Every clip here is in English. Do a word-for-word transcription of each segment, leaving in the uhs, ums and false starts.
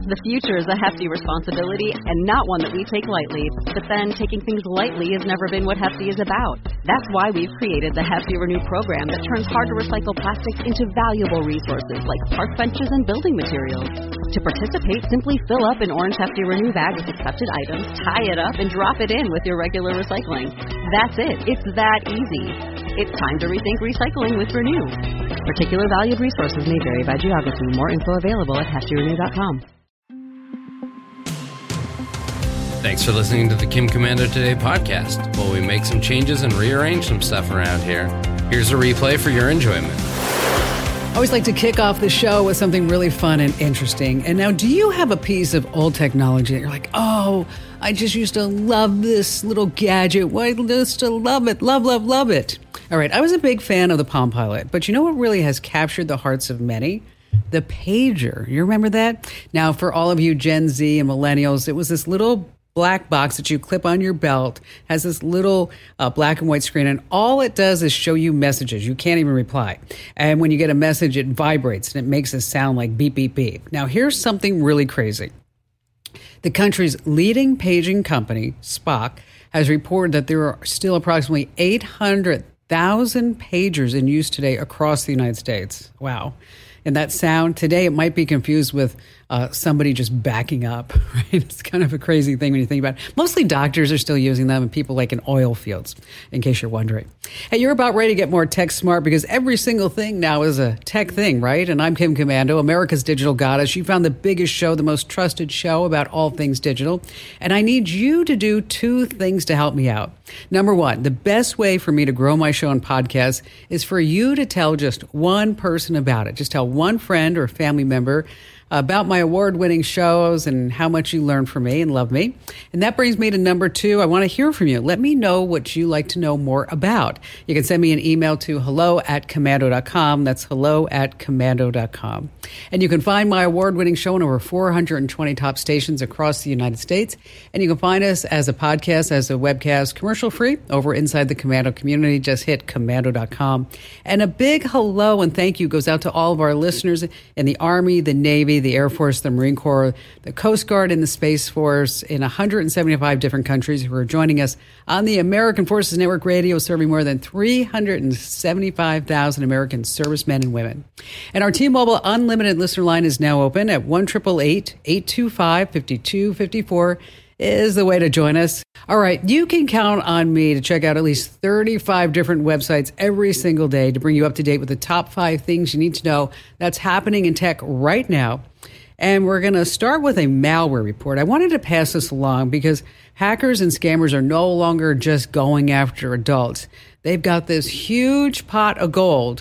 The future is a hefty responsibility and not one that we take lightly. But then taking things lightly has never been what Hefty is about. That's why we've created the Hefty Renew program that turns hard-to-recycle plastics into valuable resources like park benches and building materials. To participate, simply fill up an orange Hefty Renew bag with accepted items, tie it up, and drop it in with your regular recycling. That's it. It's that easy. It's time to rethink recycling with Renew. Particular valued resources may vary by geography. More info available at hefty renew dot com. Thanks for listening to the Kim Komando Today podcast. While we make some changes and rearrange some stuff around here, here's a replay for your enjoyment. I always like to kick off the show with something really fun and interesting. And now, do you have a piece of old technology that you're like, oh, I just used to love this little gadget. Well, I used to love it, love, love, love it. All right, I was a big fan of the Palm Pilot, but you know what really has captured the hearts of many? The pager. You remember that? Now, for all of you Gen Z and millennials, it was this little black box that you clip on your belt, has this little uh, black and white screen, and all it does is show you messages. You can't even reply. And when you get a message, it vibrates, and it makes a sound like beep, beep, beep. Now, here's something really crazy. The country's leading paging company, Spock, has reported that there are still approximately eight hundred thousand pagers in use today across the United States. Wow. And that sound, today it might be confused with uh, somebody just backing up, right? It's kind of a crazy thing when you think about it. Mostly doctors are still using them and people like in oil fields, in case you're wondering. Hey, you're about ready to get more tech smart because every single thing now is a tech thing, right? And I'm Kim Komando, America's digital goddess. You found the biggest show, the most trusted show about all things digital. And I need you to do two things to help me out. Number one, the best way for me to grow my show and podcast is for you to tell just one person about it. Just tell one friend or family member about my award-winning shows and how much you learn from me and love me. And that brings me to number two. I want to hear from you. Let me know what you like to know more about. You can send me an email to hello at komando dot com. That's hello at komando dot com. And you can find my award-winning show on over four hundred twenty top stations across the United States. And you can find us as a podcast, as a webcast, commercial-free over inside the Komando community. Just hit komando dot com. And a big hello and thank you goes out to all of our listeners in the Army, the Navy, the Air Force, the Marine Corps, the Coast Guard, and the Space Force in one hundred seventy-five different countries who are joining us on the American Forces Network Radio, serving more than three hundred seventy-five thousand American servicemen and women. And our T-Mobile Unlimited listener line is now open at one eight eight eight, eight two five, five two five four is the way to join us. All right, you can count on me to check out at least thirty-five different websites every single day to bring you up to date with the top five things you need to know that's happening in tech right now. And we're going to start with a malware report. I wanted to pass this along because hackers and scammers are no longer just going after adults. They've got this huge pot of gold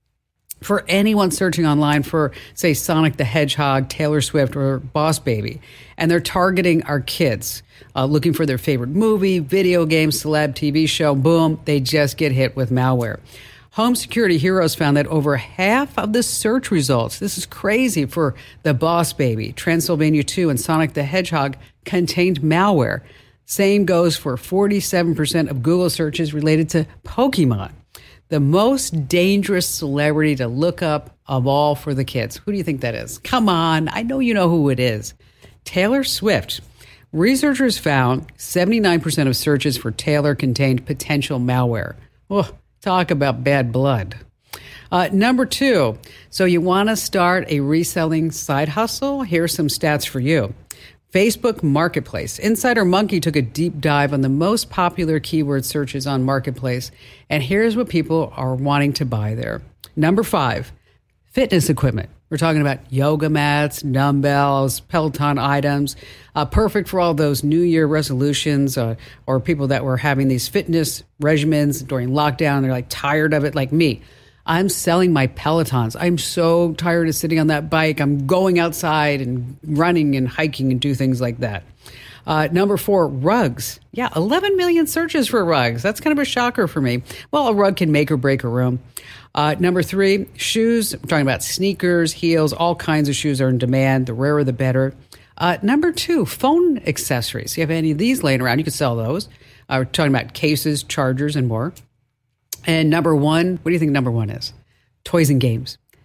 for anyone searching online for, say, Sonic the Hedgehog, Taylor Swift, or Boss Baby. And they're targeting our kids, uh, looking for their favorite movie, video game, celeb, T V show. Boom, they just get hit with malware. Home Security Heroes found that over half of the search results, this is crazy, for the Boss Baby, Transylvania two, and Sonic the Hedgehog contained malware. Same goes for forty-seven percent of Google searches related to Pokemon. The most dangerous celebrity to look up of all for the kids. Who do you think that is? Come on, I know you know who it is. Taylor Swift. Researchers found seventy-nine percent of searches for Taylor contained potential malware. Oh, talk about bad blood. Uh, number two, so you want to start a reselling side hustle? Here's some stats for you. Facebook Marketplace. Insider Monkey took a deep dive on the most popular keyword searches on Marketplace, and here's what people are wanting to buy there. Number five, fitness equipment. We're talking about yoga mats, dumbbells, Peloton items, uh, perfect for all those New Year resolutions uh, or people that were having these fitness regimens during lockdown. They're like tired of it, like me. I'm selling my Pelotons. I'm so tired of sitting on that bike. I'm going outside and running and hiking and do things like that. Uh, number four, rugs. Yeah, eleven million searches for rugs. That's kind of a shocker for me. Well, a rug can make or break a room. Uh, number three, shoes. I'm talking about sneakers, heels, all kinds of shoes are in demand. The rarer, the better. Uh, number two, phone accessories. If you have any of these laying around, you can sell those. Uh, we're talking about cases, chargers, and more. And number one, what do you think number one is? Toys and games.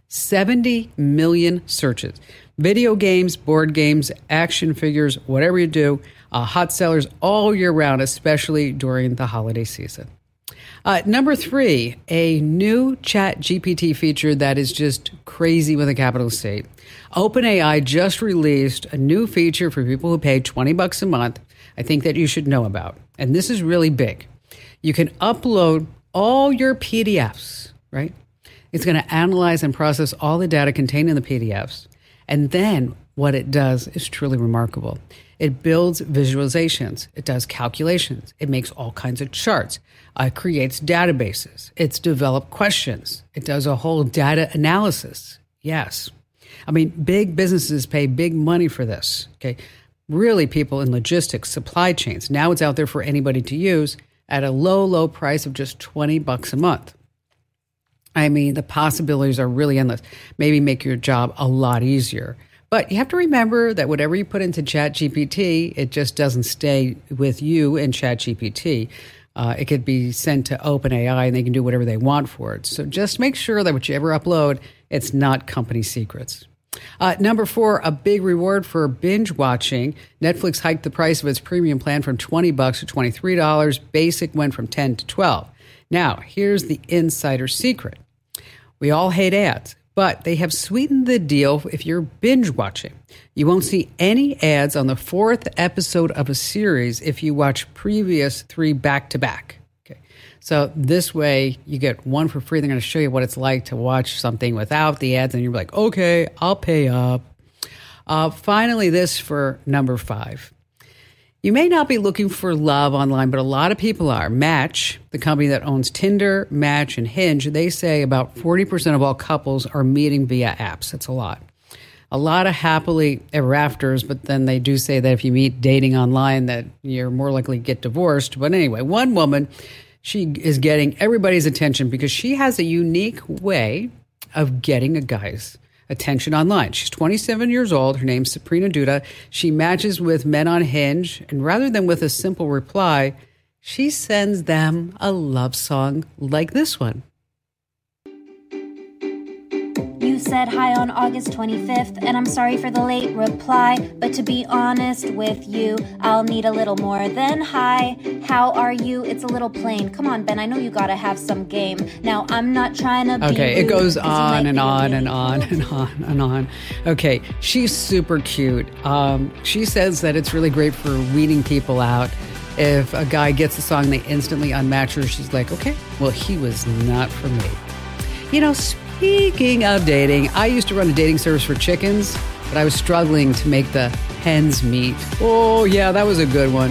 seventy million searches. Video games, board games, action figures, whatever you do, uh, hot sellers all year round, especially during the holiday season. Uh, number three, a new Chat G P T feature that is just crazy with a capital C. OpenAI just released a new feature for people who pay twenty bucks a month, I think that you should know about. And this is really big. You can upload all your P D Fs, right? It's going to analyze and process all the data contained in the P D Fs. And then what it does is truly remarkable. It builds visualizations. It does calculations. It makes all kinds of charts. Uh, it creates databases. It's developed questions. It does a whole data analysis. Yes. I mean, big businesses pay big money for this. Okay. Really, people in logistics, supply chains. Now it's out there for anybody to use at a low, low price of just twenty bucks a month. I mean, the possibilities are really endless. Maybe make your job a lot easier. But you have to remember that whatever you put into ChatGPT, it just doesn't stay with you in ChatGPT. Uh, it could be sent to OpenAI, and they can do whatever they want for it. So just make sure that whatever you upload, it's not company secrets. Uh, number four, a big reward for binge watching. Netflix hiked the price of its premium plan from twenty bucks to twenty-three dollars. Basic went from ten to twelve. Now, here's the insider secret. We all hate ads, but they have sweetened the deal if you're binge watching. You won't see any ads on the fourth episode of a series if you watch previous three back to back. Okay. So this way you get one for free. They're going to show you what it's like to watch something without the ads, and you're like, okay, I'll pay up. Uh, finally, this for number five. You may not be looking for love online, but a lot of people are. Match, the company that owns Tinder, Match, and Hinge, they say about forty percent of all couples are meeting via apps. That's a lot. A lot of happily ever afters, but then they do say that if you meet dating online, that you're more likely to get divorced. But anyway, one woman, she is getting everybody's attention because she has a unique way of getting a guy's attention online. She's twenty-seven years old. Her name's Sabrina Duda. She matches with men on Hinge, and rather than with a simple reply, she sends them a love song like this one. You said hi on August twenty-fifth, and I'm sorry for the late reply, but to be honest with you, I'll need a little more than hi. How are you? It's a little plain. Come on, Ben, I know you gotta have some game. Now, I'm not trying to be Okay, rude, it goes on and on really and on and on and on. Okay, she's super cute. Um, she says that it's really great for weeding people out. If a guy gets a song, they instantly unmatch her. She's like, okay, well, he was not for me. You know, speaking of dating, I used to run a dating service for chickens, but I was struggling to make the hens meet. Oh, yeah, that was a good one.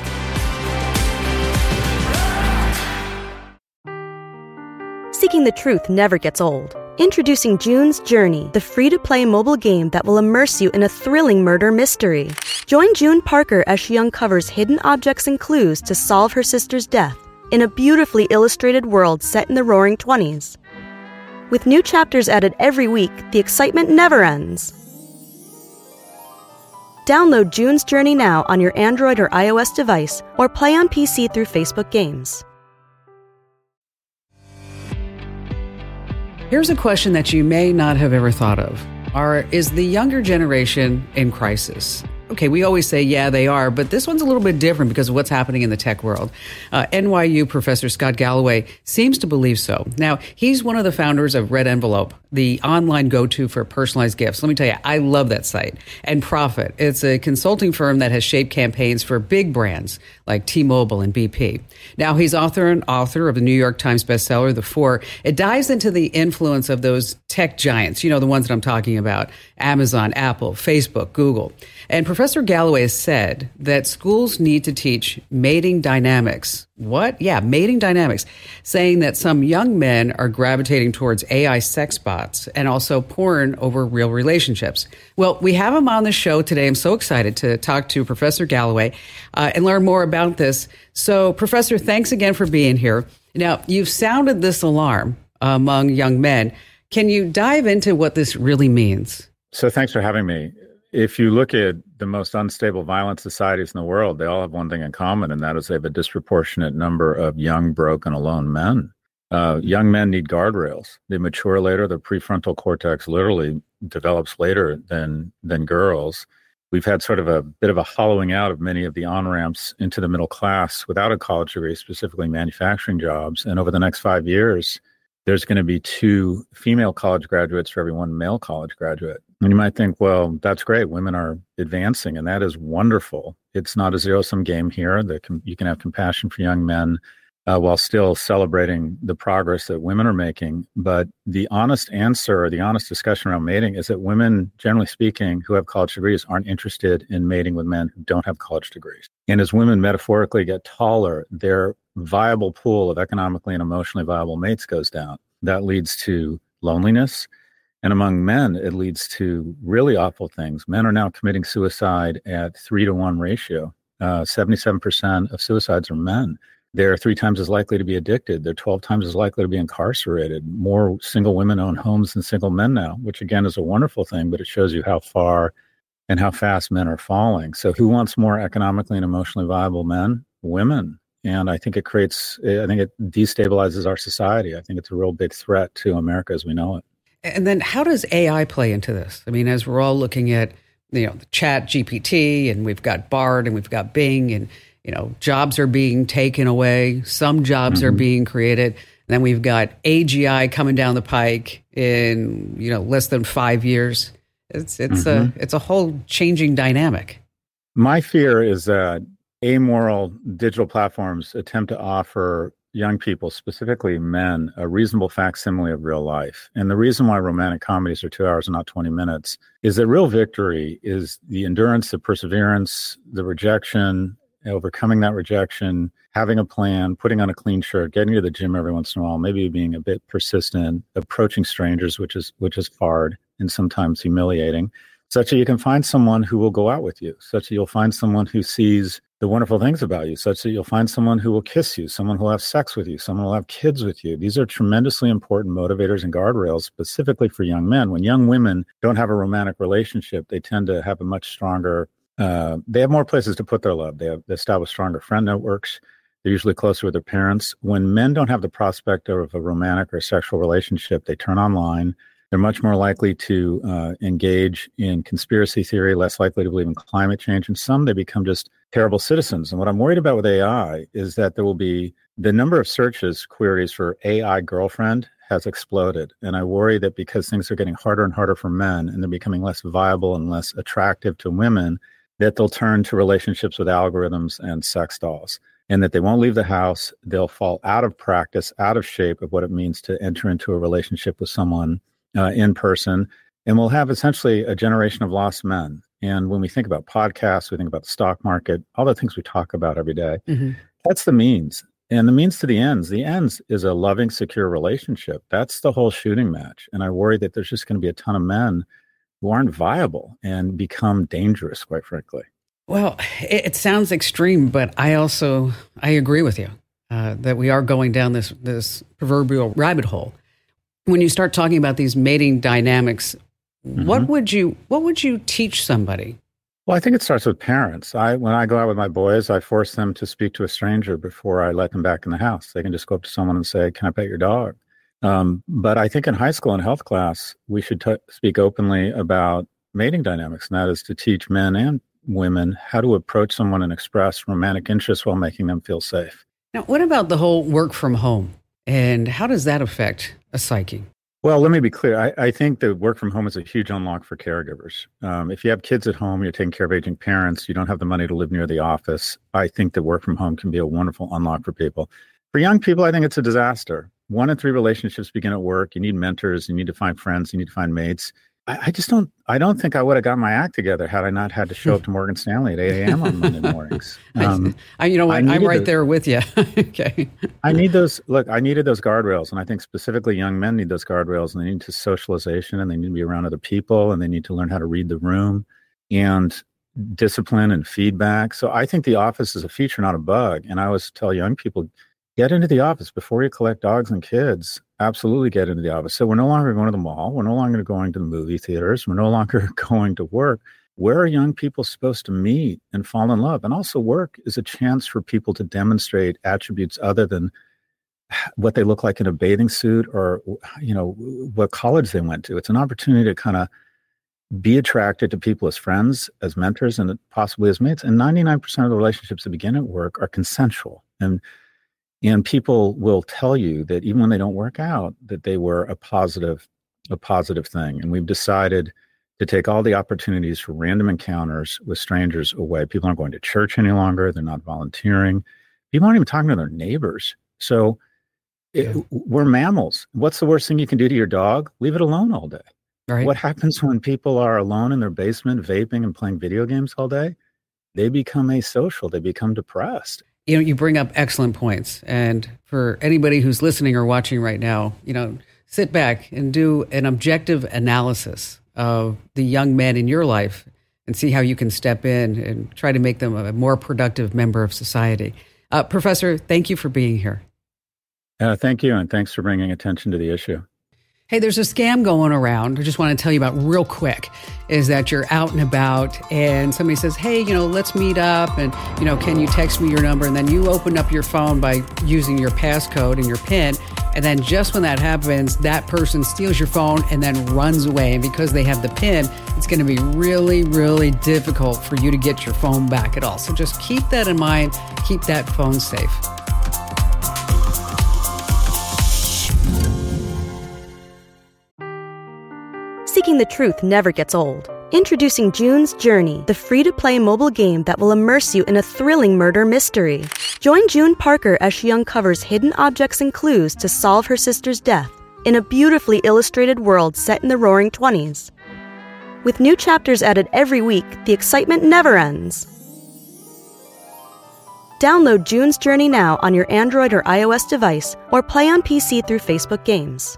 Seeking the truth never gets old. Introducing June's Journey, the free-to-play mobile game that will immerse you in a thrilling murder mystery. Join June Parker as she uncovers hidden objects and clues to solve her sister's death in a beautifully illustrated world set in the Roaring Twenties. With new chapters added every week, the excitement never ends. Download June's Journey now on your Android or iOS device, or play on P C through Facebook Games. Here's a question that you may not have ever thought of. Are, is the younger generation in crisis? Okay, we always say, yeah, they are, but this one's a little bit different because of what's happening in the tech world. Uh, N Y U professor Scott Galloway seems to believe so. Now, he's one of the founders of Red Envelope, the online go-to for personalized gifts. Let me tell you, I love that site. And Profit, it's a consulting firm that has shaped campaigns for big brands like T-Mobile and B P. Now, he's author and author of the New York Times bestseller, The Four. It dives into the influence of those tech giants, you know, the ones that I'm talking about, Amazon, Apple, Facebook, Google. And Professor Galloway has said that schools need to teach mating dynamics. What? Yeah, mating dynamics, saying that some young men are gravitating towards A I sex bots and also porn over real relationships. Well, we have him on the show today. I'm so excited to talk to Professor Galloway uh, and learn more about this. So, Professor, thanks again for being here. Now, you've sounded this alarm among young men. Can you dive into what this really means? So thanks for having me. If you look at the most unstable, violent societies in the world, they all have one thing in common, and that is they have a disproportionate number of young, broken, alone men. Uh, young men need guardrails. They mature later. Their prefrontal cortex literally develops later than than girls. We've had sort of a bit of a hollowing out of many of the on-ramps into the middle class without a college degree, specifically manufacturing jobs. And over the next five years, there's going to be two female college graduates for every one male college graduate. And you might think, well, that's great. Women are advancing, and that is wonderful. It's not a zero-sum game here. That can, you can have compassion for young men uh, while still celebrating the progress that women are making. But the honest answer, or the honest discussion around mating, is that women, generally speaking, who have college degrees aren't interested in mating with men who don't have college degrees. And as women metaphorically get taller, their viable pool of economically and emotionally viable mates goes down. That leads to loneliness. And among men, it leads to really awful things. Men are now committing suicide at three to one ratio. Uh, seventy-seven percent of suicides are men. They're three times as likely to be addicted. They're twelve times as likely to be incarcerated. More single women own homes than single men now, which again is a wonderful thing, but it shows you how far and how fast men are falling. So who wants more economically and emotionally viable men? Women. And I think it creates, I think it destabilizes our society. I think it's a real big threat to America as we know it. And then how does A I play into this? I mean, as we're all looking at, you know, the Chat G P T, and we've got Bard, and we've got Bing, and, you know, jobs are being taken away. Some jobs mm-hmm. are being created. And then we've got A G I coming down the pike in, you know, less than five years. It's it's mm-hmm. a it's a whole changing dynamic. My fear is that amoral digital platforms attempt to offer young people, specifically men, a reasonable facsimile of real life. And the reason why romantic comedies are two hours and not twenty minutes is that real victory is the endurance, the perseverance, the rejection, overcoming that rejection, having a plan, putting on a clean shirt, getting to the gym every once in a while, maybe being a bit persistent, approaching strangers, which is which is hard and sometimes humiliating, such that you can find someone who will go out with you, such that you'll find someone who sees the wonderful things about you, such that you'll find someone who will kiss you, someone who will have sex with you, someone who will have kids with you. These are tremendously important motivators and guardrails, specifically for young men. When young women don't have a romantic relationship, they tend to have a much stronger, uh, they have more places to put their love. They have they establish stronger friend networks. They're usually closer with their parents. When men don't have the prospect of a romantic or sexual relationship, they turn online. They're much more likely to uh, engage in conspiracy theory, less likely to believe in climate change. And some, they become just terrible citizens. And what I'm worried about with A I is that there will be the number of searches, queries for A I girlfriend has exploded. And I worry that because things are getting harder and harder for men and they're becoming less viable and less attractive to women, that they'll turn to relationships with algorithms and sex dolls. And that they won't leave the house. They'll fall out of practice, out of shape of what it means to enter into a relationship with someone Uh, in person, and we'll have essentially a generation of lost men. And when we think about podcasts, we think about the stock market, all the things we talk about every day, mm-hmm. that's the means. And the means to the ends. The ends is a loving, secure relationship. That's the whole shooting match. And I worry that there's just going to be a ton of men who aren't viable and become dangerous, quite frankly. Well, it, it sounds extreme, but I also, I agree with you uh, that we are going down this this proverbial rabbit hole. When you start talking about these mating dynamics, mm-hmm. what would you what would you teach somebody? Well, I think it starts with parents. I when I go out with my boys, I force them to speak to a stranger before I let them back in the house. They can just go up to someone and say, "Can I pet your dog?" Um, but I think in high school and health class, we should t- speak openly about mating dynamics, and that is to teach men and women how to approach someone and express romantic interest while making them feel safe. Now, what about the whole work from home? And how does that affect a psyche? Well, let me be clear. I, I think that work from home is a huge unlock for caregivers. Um, if you have kids at home, you're taking care of aging parents, you don't have the money to live near the office, I think that work from home can be a wonderful unlock for people. For young people, I think it's a disaster. One in three relationships begin at work. You need mentors. You need to find friends. You need to find mates. I, I just don't, I don't think I would have got my act together had I not had to show up to Morgan Stanley at eight a.m. on Monday mornings. Um, I, you know what, I'm right to, there with you. Okay. I need those, look, I needed those guardrails. And I think specifically young men need those guardrails, and they need to socialization, and they need to be around other people, and they need to learn how to read the room and discipline and feedback. So I think the office is a feature, not a bug. And I always tell young people, get into the office before you collect dogs and kids. Absolutely get into the office. So we're no longer going to the mall. We're no longer going to the movie theaters. We're no longer going to work. Where are young people supposed to meet and fall in love? And also work is a chance for people to demonstrate attributes other than what they look like in a bathing suit or, you know, what college they went to. It's an opportunity to kind of be attracted to people as friends, as mentors, and possibly as mates. And ninety-nine percent of the relationships that begin at work are consensual. And and people will tell you that even when they don't work out, that they were a positive, a positive thing. And we've decided to take all the opportunities for random encounters with strangers away. People aren't going to church any longer. They're not volunteering. People aren't even talking to their neighbors. So it, yeah. we're mammals. What's the worst thing you can do to your dog? Leave it alone all day. Right. What happens when people are alone in their basement, vaping and playing video games all day? They become asocial. They become depressed. You know, you bring up excellent points. And for anybody who's listening or watching right now, you know, sit back and do an objective analysis of the young men in your life and see how you can step in and try to make them a more productive member of society. Uh, Professor, thank you for being here. Uh, thank you, and thanks for bringing attention to the issue. Hey, there's a scam going around. I just want to tell you about real quick, is that you're out and about and somebody says, hey, you know, let's meet up and, you know, can you text me your number? And then you open up your phone by using your passcode and your PIN. And then just when that happens, that person steals your phone and then runs away. And because they have the PIN, it's going to be really, really difficult for you to get your phone back at all. So just keep that in mind. Keep that phone safe. Seeking the truth never gets old. Introducing June's Journey, the free-to-play mobile game that will immerse you in a thrilling murder mystery. Join June Parker as she uncovers hidden objects and clues to solve her sister's death in a beautifully illustrated world set in the roaring twenties. With new chapters added every week, the excitement never ends. Download June's Journey now on your Android or iOS device or play on P C through Facebook Games.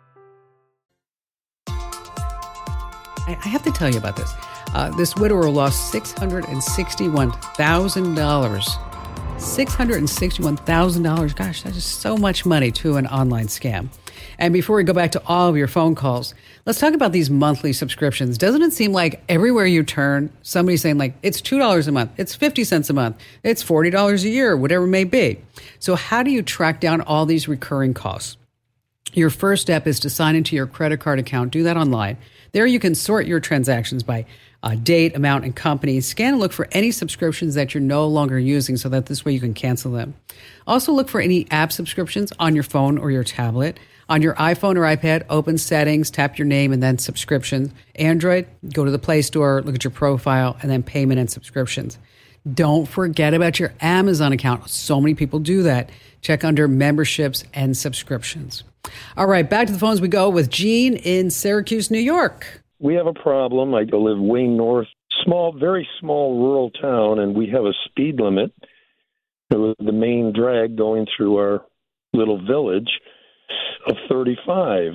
I have to tell you about this. Uh, this widower lost six hundred sixty-one thousand dollars. six hundred sixty-one thousand dollars. Gosh, that is so much money to an online scam. And before we go back to all of your phone calls, let's talk about these monthly subscriptions. Doesn't it seem like everywhere you turn, somebody's saying like, it's two dollars a month, it's fifty cents a month, it's forty dollars a year, whatever it may be. So how do you track down all these recurring costs? Your first step is to sign into your credit card account. Do that online. There you can sort your transactions by uh, date, amount, and company. Scan and look for any subscriptions that you're no longer using so that this way you can cancel them. Also look for any app subscriptions on your phone or your tablet. On your iPhone or iPad, open settings, tap your name, and then subscriptions. Android, go to the Play Store, look at your profile, and then payment and subscriptions. Don't forget about your Amazon account. So many people do that. Check under memberships and subscriptions. All right, back to the phones we go with Gene in Syracuse, New York. We have a problem. I live way north, small, very small rural town, and we have a speed limit. The main drag going through our little village of thirty-five.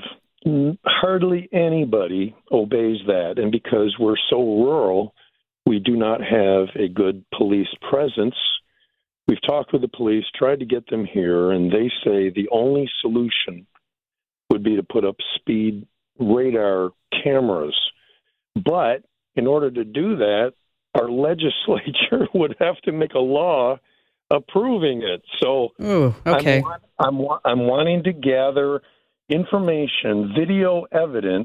Hardly anybody obeys that, and because we're so rural, we do not have a good police presence. We've talked with the police, tried to get them here, and they say the only solution would be to put up speed radar cameras. But in order to do that, our legislature would have to make a law approving it. So Ooh, okay. I'm, I'm, I'm wanting to gather information, video evidence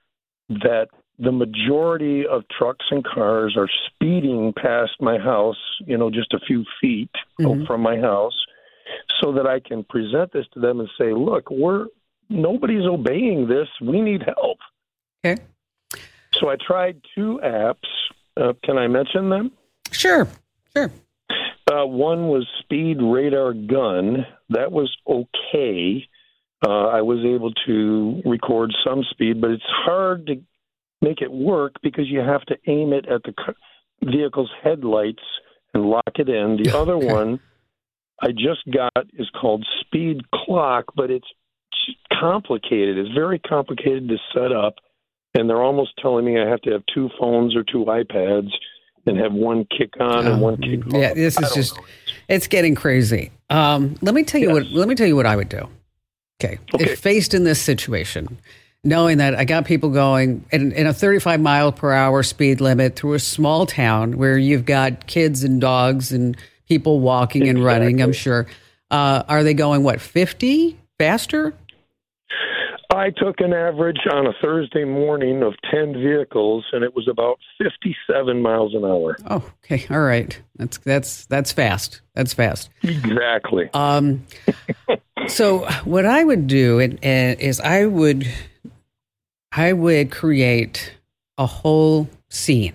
that the majority of trucks and cars are speeding past my house, you know, just a few feet mm-hmm. from my house, so that I can present this to them and say, look, we're nobody's obeying this. We need help. Okay. So I tried two apps. Uh, can I mention them? Sure, sure. Uh, one was Speed Radar Gun. That was okay. Uh, I was able to record some speed, but it's hard to make it work because you have to aim it at the vehicle's headlights and lock it in. The other one I just got is called Speed Clock, but it's complicated. It's very complicated to set up, and they're almost telling me I have to have two phones or two iPads and have one kick on um, and one kick off. Yeah, this is just, know. It's getting crazy. Um, let me tell you yes. what, let me tell you what I would do. Okay. okay. If faced in this situation, knowing that I got people going in, in a thirty-five mile per hour speed limit through a small town where you've got kids and dogs and people walking exactly. and running, I'm sure. Uh, are they going, what, fifty faster? I took an average on a Thursday morning of ten vehicles, and it was about fifty-seven miles an hour. Oh, okay. All right. That's that's that's fast. That's fast. Exactly. Um, so what I would do and, and is I would I would create a whole scene.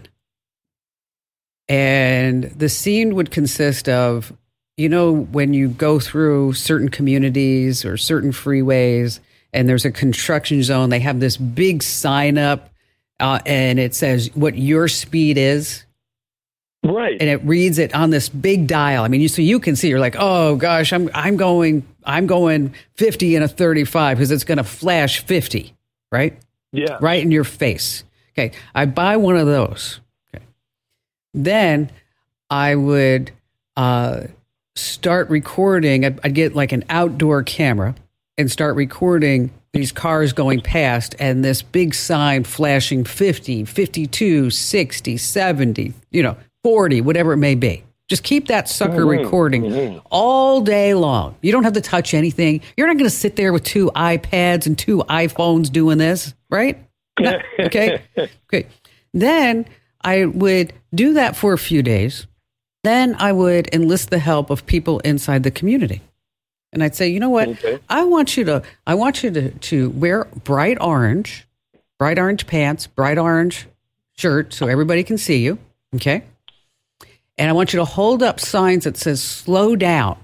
And the scene would consist of, you know, when you go through certain communities or certain freeways and there's a construction zone, they have this big sign up uh, and it says what your speed is. Right. And it reads it on this big dial. I mean, you, so you can see, you're like, oh gosh, I'm I'm going I'm going fifty in a thirty-five because it's going to flash fifty, right? Yeah. Right in your face. Okay. I buy one of those. Okay. Then I would uh, start recording. I'd, I'd get like an outdoor camera and start recording these cars going past and this big sign flashing fifty, fifty-two, sixty, seventy, you know, forty, whatever it may be. Just keep that sucker mm-hmm. recording mm-hmm. all day long. You don't have to touch anything. You're not going to sit there with two iPads and two iPhones doing this, right? No, okay. Okay. Then I would do that for a few days. Then I would enlist the help of people inside the community. And I'd say, you know what? Okay. I want you to, I want you to, to wear bright orange, bright orange pants, bright orange shirt so everybody can see you. Okay. And I want you to hold up signs that says slow down.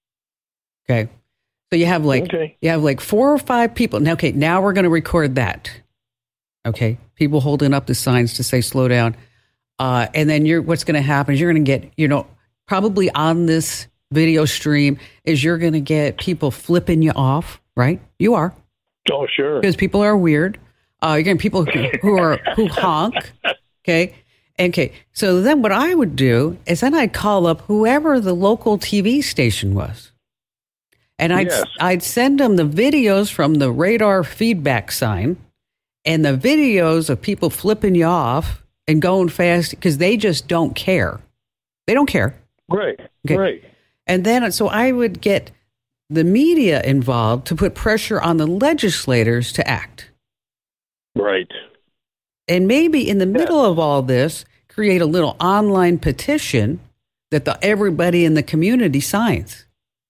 Okay. So you have like, okay. you have like four or five people. Now, okay. Now we're going to record that. Okay. People holding up the signs to say slow down. Uh, and then you're, what's going to happen is you're going to get, you know, probably on this video stream is you're going to get people flipping you off, right? You are. Oh, sure. Because people are weird. Uh, you're getting people who, who are, who honk. Okay. Okay. So then what I would do is then I'd call up whoever the local T V station was. And I'd, yes. I'd send them the videos from the radar feedback sign and the videos of people flipping you off and going fast because they just don't care. They don't care. Right. Okay. Right. And then, so I would get the media involved to put pressure on the legislators to act. Right. And maybe in the yeah. middle of all this, create a little online petition that the, everybody in the community signs.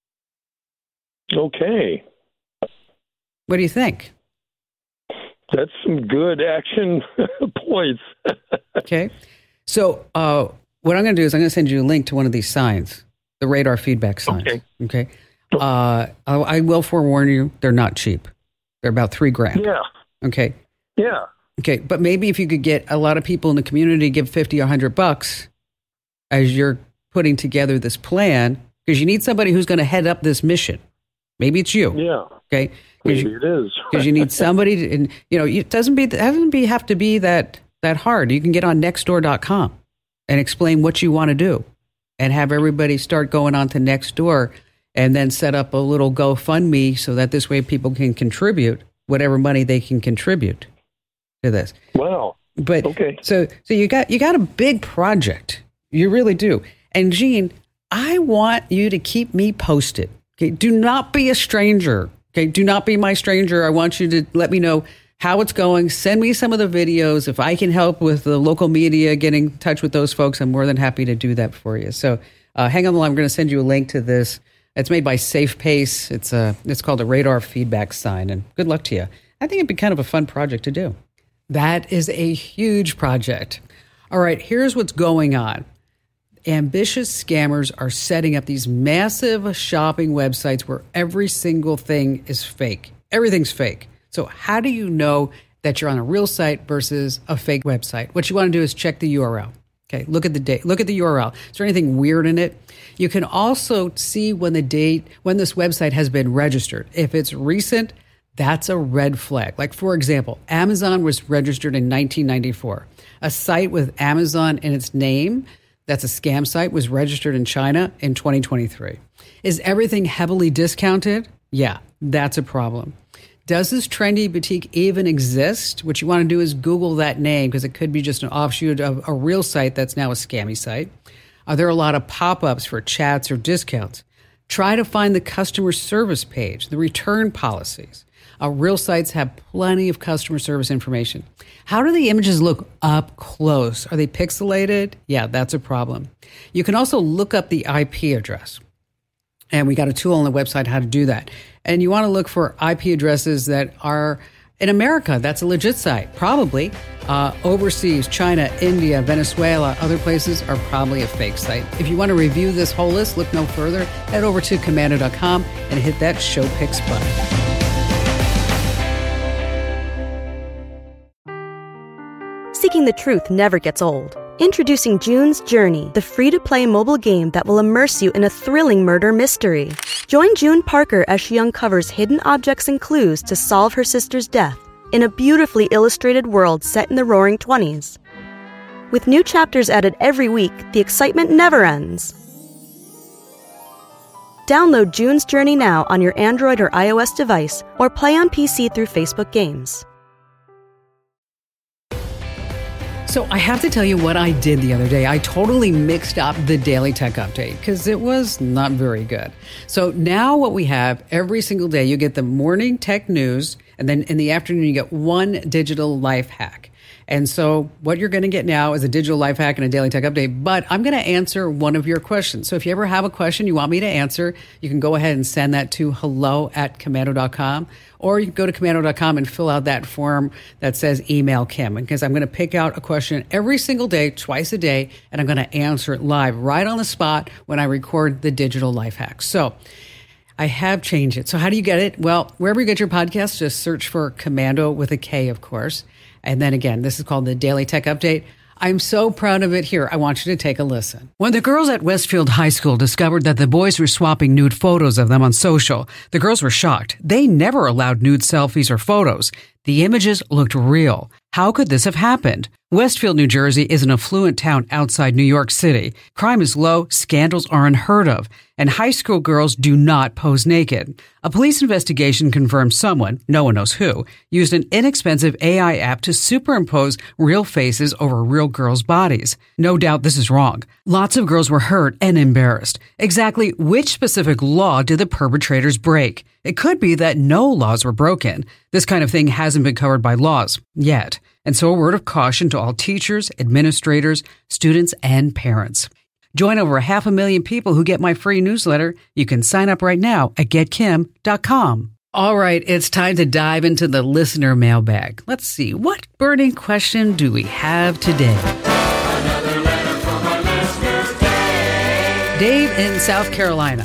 Okay. What do you think? That's some good action points. Okay. So uh, what I'm going to do is I'm going to send you a link to one of these signs, the radar feedback signs. Okay. Okay. Uh, I, I will forewarn you, they're not cheap. They're about three grand. Yeah. Okay. Yeah. Okay. But maybe if you could get a lot of people in the community give fifty or a hundred bucks as you're putting together this plan, because you need somebody who's going to head up this mission. Maybe it's you. Yeah. Okay. Maybe you, it is. Because you need somebody to, and you know, it doesn't be, it doesn't be, have to be that, that hard. You can get on nextdoor dot com and explain what you want to do and have everybody start going on to Nextdoor and then set up a little GoFundMe so that this way people can contribute whatever money they can contribute to this. Wow. But okay. So, so you got, you got a big project. You really do. And Gene, I want you to keep me posted. Okay. Do not be a stranger. Okay. Do not be my stranger. I want you to let me know how it's going. Send me some of the videos. If I can help with the local media, getting in touch with those folks, I'm more than happy to do that for you. So uh, hang on the line. I'm going to send you a link to this. It's made by SafePace. It's a, it's called a radar feedback sign. And good luck to you. I think it'd be kind of a fun project to do. That is a huge project. All right, here's what's going on. Ambitious scammers are setting up these massive shopping websites where every single thing is fake. Everything's fake. So how do you know that you're on a real site versus a fake website? What you want to do is check the U R L. Okay, look at the date. Look at the U R L. Is there anything weird in it? You can also see when the date, when this website has been registered. If it's recent, that's a red flag. Like, for example, Amazon was registered in nineteen ninety-four. A site with Amazon in its name, that's a scam site, was registered in China in twenty twenty-three. Is everything heavily discounted? Yeah, that's a problem. Does this trendy boutique even exist? What you want to do is Google that name because it could be just an offshoot of a real site that's now a scammy site. Are there a lot of pop-ups for chats or discounts? Try to find the customer service page, the return policies. Uh, real sites have plenty of customer service information. How do the images look up close? Are they pixelated? Yeah, that's a problem. You can also look up the I P address. And we got a tool on the website how to do that. And you want to look for I P addresses that are in America. That's a legit site, probably. Uh, overseas, China, India, Venezuela, other places are probably a fake site. If you want to review this whole list, look no further. Head over to Komando dot com and hit that Show Picks button. Seeking the truth never gets old. Introducing June's Journey, the free-to-play mobile game that will immerse you in a thrilling murder mystery. Join June Parker as she uncovers hidden objects and clues to solve her sister's death in a beautifully illustrated world set in the Roaring Twenties. With new chapters added every week, the excitement never ends. Download June's Journey now on your Android or iOS device, or play on P C through Facebook Games. So I have to tell you what I did the other day. I totally mixed up the Daily Tech Update because it was not very good. So now what we have, every single day you get the morning tech news, and then in the afternoon you get one digital life hack. And so what you're going to get now is a digital life hack and a Daily Tech Update, but I'm going to answer one of your questions. So if you ever have a question you want me to answer, you can go ahead and send that to hello at komando dot com, or you can go to komando dot com and fill out that form that says email Kim, because I'm going to pick out a question every single day, twice a day, and I'm going to answer it live right on the spot when I record the digital life hack. So I have changed it. So how do you get it? Well, wherever you get your podcast, just search for Komando with a K, of course. And then again, this is called the Daily Tech Update. I'm so proud of it. Here, I want you to take a listen. When the girls at Westfield High School discovered that the boys were swapping nude photos of them on social, the girls were shocked. They never allowed nude selfies or photos. The images looked real. How could this have happened? Westfield, New Jersey is an affluent town outside New York City. Crime is low, scandals are unheard of, and high school girls do not pose naked. A police investigation confirmed someone, no one knows who, used an inexpensive A I app to superimpose real faces over real girls' bodies. No doubt this is wrong. Lots of girls were hurt and embarrassed. Exactly which specific law did the perpetrators break? It could be that no laws were broken. This kind of thing hasn't been covered by laws yet. And so a word of caution to all teachers, administrators, students, and parents. Join over a half a million people who get my free newsletter. You can sign up right now at get kim dot com. All right, it's time to dive into the listener mailbag. Let's see, what burning question do we have today? Another letter from our listener, Dave. Dave in South Carolina.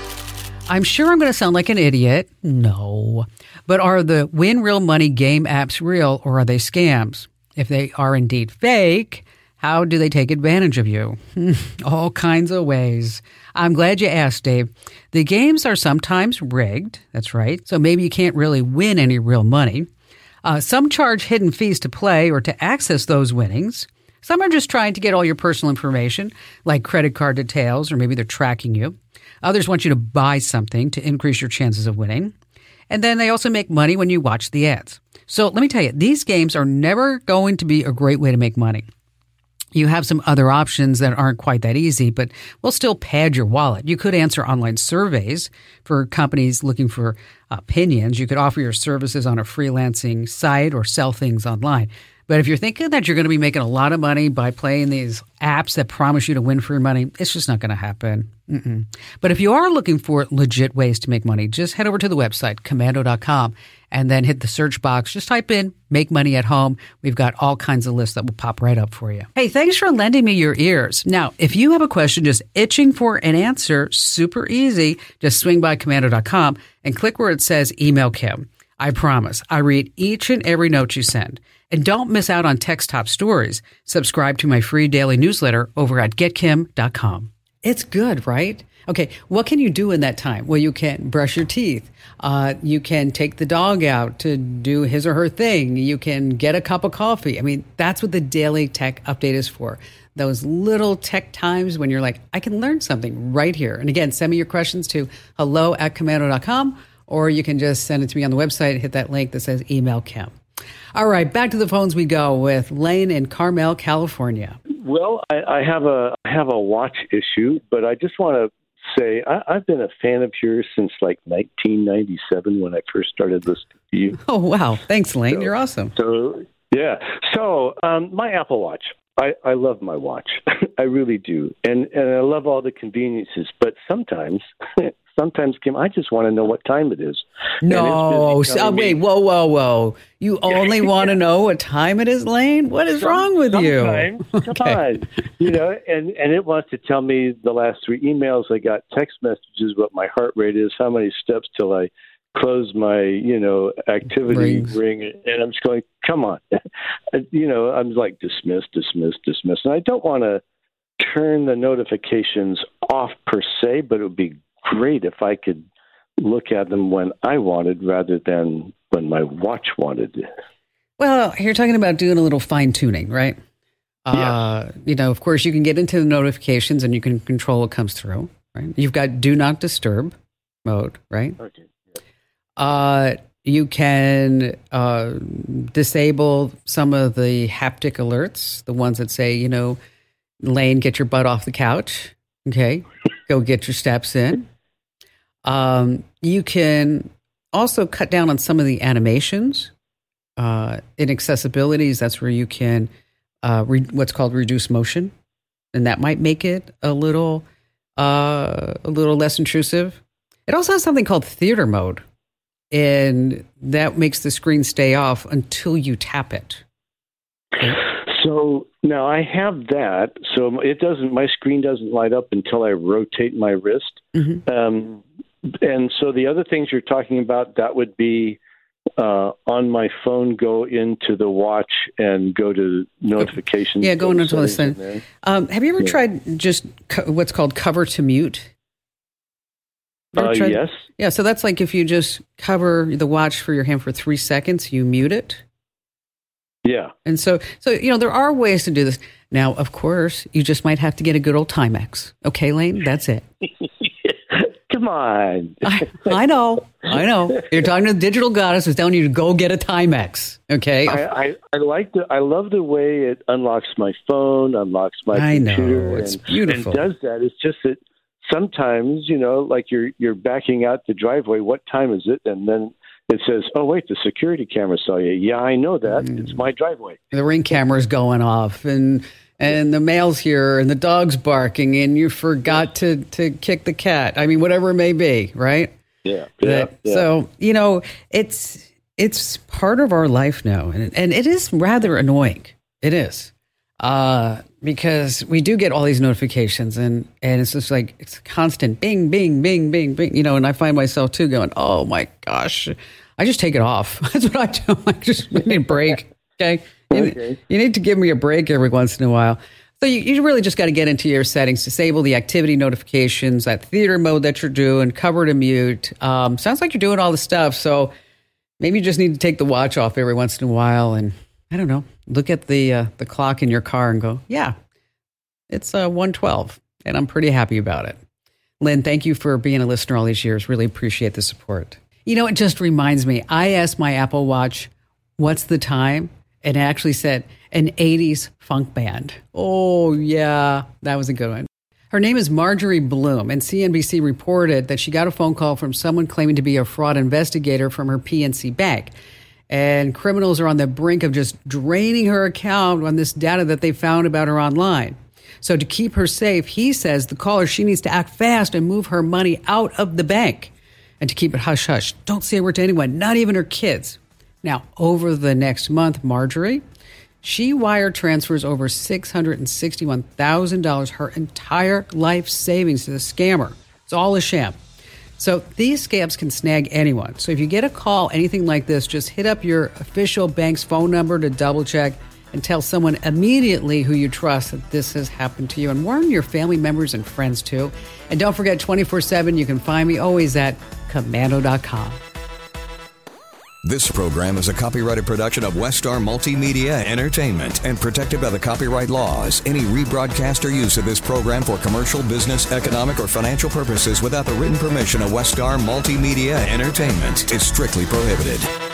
I'm sure I'm going to sound like an idiot. No. But are the win real money game apps real, or are they scams? If they are indeed fake, how do they take advantage of you? All kinds of ways. I'm glad you asked, Dave. The games are sometimes rigged. That's right. So maybe you can't really win any real money. Uh, some charge hidden fees to play or to access those winnings. Some are just trying to get all your personal information, like credit card details, or maybe they're tracking you. Others want you to buy something to increase your chances of winning. And then they also make money when you watch the ads. So let me tell you, these games are never going to be a great way to make money. You have some other options that aren't quite that easy, but will still pad your wallet. You could answer online surveys for companies looking for opinions. You could offer your services on a freelancing site or sell things online. But if you're thinking that you're going to be making a lot of money by playing these apps that promise you to win free money, it's just not going to happen. Mm-mm. But if you are looking for legit ways to make money, just head over to the website, komando dot com, and then hit the search box. Just type in make money at home. We've got all kinds of lists that will pop right up for you. Hey, thanks for lending me your ears. Now, if you have a question just itching for an answer, super easy. Just swing by komando dot com and click where it says email Kim. I promise I read each and every note you send. And don't miss out on text top stories. Subscribe to my free daily newsletter over at get kim dot com. It's good, right? Okay, what can you do in that time? Well, you can brush your teeth. Uh, you can take the dog out to do his or her thing. You can get a cup of coffee. I mean, that's what the Daily Tech Update is for. Those little tech times when you're like, I can learn something right here. And again, send me your questions to hello at komando dot com, or you can just send it to me on the website. Hit that link that says email Kim. All right, back to the phones we go with Lane in Carmel, California. Well, I, I have a I have a watch issue, but I just want to say I, I've been a fan of yours since like nineteen ninety-seven when I first started listening to you. Oh, wow. Thanks, Lane. So, You're awesome. So, yeah. So, um, my Apple Watch. I, I love my watch. I really do. And and I love all the conveniences. But sometimes, sometimes, Kim, I just want to know what time it is. No. So, wait, me, whoa, whoa, whoa. You only want to know what time it is, Lane? What is Some, wrong with sometimes, you? Come Okay. on. You know, and, and it wants to tell me the last three emails I got, text messages, what my heart rate is, how many steps till I close my, you know, activity Rings. ring, and I'm just going, come on. You know, I'm like, dismiss, dismiss, dismiss. And I don't want to turn the notifications off per se, but it would be great if I could look at them when I wanted rather than when my watch wanted. Well, you're talking about doing a little fine tuning, right? Yeah. Uh, you know, of course, you can get into the notifications and you can control what comes through, right? You've got do not disturb mode, right? Okay. Uh, you can uh, disable some of the haptic alerts, the ones that say, you know, Lane, get your butt off the couch. Okay. Go get your steps in. Um, you can also cut down on some of the animations. Uh, in accessibilities, that's where you can uh, re- what's called reduce motion. And that might make it a little, uh, a little less intrusive. It also has something called theater mode. And that makes the screen stay off until you tap it. So now I have that. So it doesn't. My screen doesn't light up until I rotate my wrist. Mm-hmm. Um, and so the other things you're talking about, that would be uh, on my phone. Go into the watch and go to notifications. Yeah, going into this settings thing. in there. Um, have you ever Yeah. tried just co- what's called cover to mute? You ever Uh, tried- yes. Yeah, so that's like if you just cover the watch for your hand for three seconds, you mute it. Yeah. And so, so you know, there are ways to do this. Now, of course, you just might have to get a good old Timex. Okay, Lane, that's it. Come on. I, I know, I know. You're talking to the digital goddess who's telling you to go get a Timex. Okay. I, I, I like the I love the way it unlocks my phone, unlocks my I know, computer, it's and, beautiful. and does that. It's just that sometimes, you know, like you're you're backing out the driveway. What time is it? And then it says, "Oh wait, the security camera saw you." Yeah, I know that. Mm. It's my driveway. The Ring camera's going off, and and the mail's here, and the dog's barking, and you forgot to to kick the cat. I mean, whatever it may be, right? Yeah, yeah. That- yeah. So you know, it's it's part of our life now, and and it is rather annoying. It is. Uh, because we do get all these notifications, and, and it's just like it's constant bing, bing, bing, bing, bing, you know, and I find myself too going, oh my gosh, I just take it off. That's what I do. I just need a break. Okay. You, Okay. you need to give me a break every once in a while. So you, you really just got to get into your settings, disable the activity notifications, that theater mode that you're doing, cover to mute. Um, sounds like you're doing all the stuff. So maybe you just need to take the watch off every once in a while and, I don't know, look at the uh, the clock in your car and go, yeah, it's uh, one twelve, and I'm pretty happy about it. Lynn, thank you for being a listener all these years. Really appreciate the support. You know, it just reminds me, I asked my Apple Watch, what's the time? And it actually said an eighties funk band. Oh, yeah, that was a good one. Her name is Marjorie Bloom, and C N B C reported that she got a phone call from someone claiming to be a fraud investigator from her P N C Bank. And criminals are on the brink of just draining her account on this data that they found about her online. So to keep her safe, he says the caller, she needs to act fast and move her money out of the bank. And to keep it hush-hush, don't say a word to anyone, not even her kids. Now, over the next month, Marjorie, she wire transfers over six hundred sixty-one thousand dollars, her entire life savings, to the scammer. It's all a sham. So these scams can snag anyone. So if you get a call, anything like this, just hit up your official bank's phone number to double check and tell someone immediately who you trust that this has happened to you, and warn your family members and friends too. And don't forget, twenty-four seven, you can find me always at commando dot com. This program is a copyrighted production of Westar Multimedia Entertainment and protected by the copyright laws. Any rebroadcast or use of this program for commercial, business, economic, or financial purposes without the written permission of Westar Multimedia Entertainment is strictly prohibited.